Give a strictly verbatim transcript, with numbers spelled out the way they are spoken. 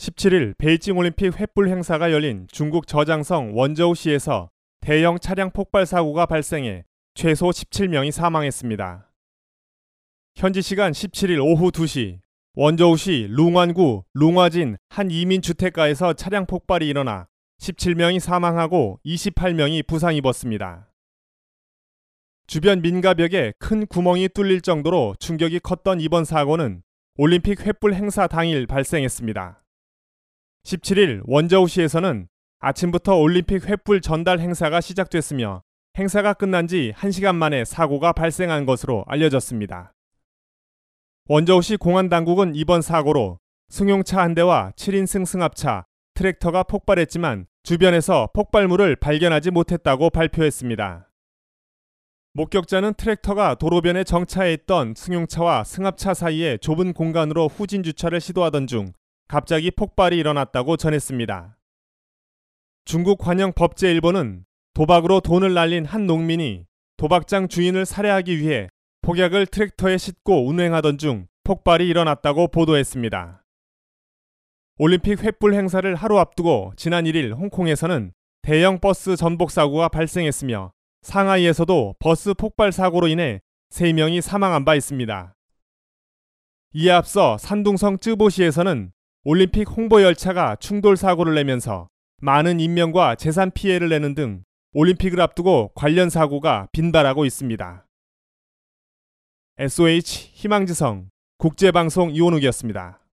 십칠 일 베이징 올림픽 횃불 행사가 열린 중국 저장성 원저우시에서 대형 차량 폭발 사고가 발생해 최소 십칠 명이 사망했습니다. 현지 시간 십칠 일 오후 두 시 원저우시 룽완구 룽화진 한 이민주택가에서 차량 폭발이 일어나 십칠 명이 사망하고 이십팔 명이 부상 입었습니다. 주변 민가벽에 큰 구멍이 뚫릴 정도로 충격이 컸던 이번 사고는 올림픽 횃불 행사 당일 발생했습니다. 십칠 일 원저우시에서는 아침부터 올림픽 횃불 전달 행사가 시작됐으며 행사가 끝난 지 한 시간 만에 사고가 발생한 것으로 알려졌습니다. 원저우시 공안당국은 이번 사고로 승용차 한 대와 칠 인승 승합차, 트랙터가 폭발했지만 주변에서 폭발물을 발견하지 못했다고 발표했습니다. 목격자는 트랙터가 도로변에 정차해 있던 승용차와 승합차 사이의 좁은 공간으로 후진 주차를 시도하던 중 갑자기 폭발이 일어났다고 전했습니다. 중국 관영법제일보는 도박으로 돈을 날린 한 농민이 도박장 주인을 살해하기 위해 폭약을 트랙터에 싣고 운행하던 중 폭발이 일어났다고 보도했습니다. 올림픽 횃불 행사를 하루 앞두고 지난 일 일 홍콩에서는 대형 버스 전복 사고가 발생했으며 상하이에서도 버스 폭발 사고로 인해 세 명이 사망한 바 있습니다. 이에 앞서 산둥성 쯔보시에서는 올림픽 홍보 열차가 충돌 사고를 내면서 많은 인명과 재산 피해를 내는 등 올림픽을 앞두고 관련 사고가 빈발하고 있습니다. 에스오에이치 희망지성 국제방송 이원욱이었습니다.